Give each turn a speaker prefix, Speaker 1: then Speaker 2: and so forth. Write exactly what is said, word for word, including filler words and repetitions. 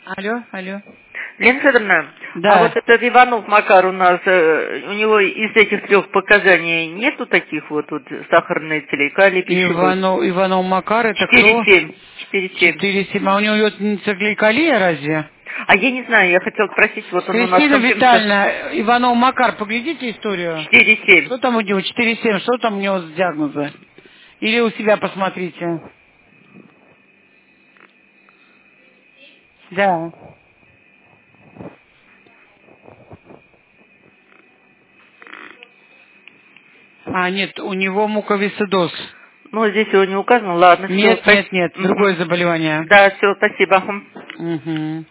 Speaker 1: Алло, алло.
Speaker 2: Лена Федоровна,
Speaker 1: Да.
Speaker 2: а вот этот Иванов Макар у нас, э, у него из этих трех показаний нету таких вот, вот сахарные целикали, пищевые?
Speaker 1: Иванов, Иванов Макар, это кто?
Speaker 2: четыре семь. четыре семь.
Speaker 1: четыре семь. А у него цикликалия разве?
Speaker 2: А я не знаю, я хотела спросить, вот он у нас...
Speaker 1: Кристина Витальевна, Иванов Макар, поглядите историю.
Speaker 2: четыре семь.
Speaker 1: Что там у него? четыре семь. Что там у него с диагноза? Или у себя посмотрите. Да. А, нет, у него муковисцидоз.
Speaker 2: Ну, здесь его не указано, ладно.
Speaker 1: Нет,
Speaker 2: всё,
Speaker 1: нет, нет,
Speaker 2: угу.
Speaker 1: другое заболевание.
Speaker 2: Да, все, спасибо.
Speaker 1: Угу.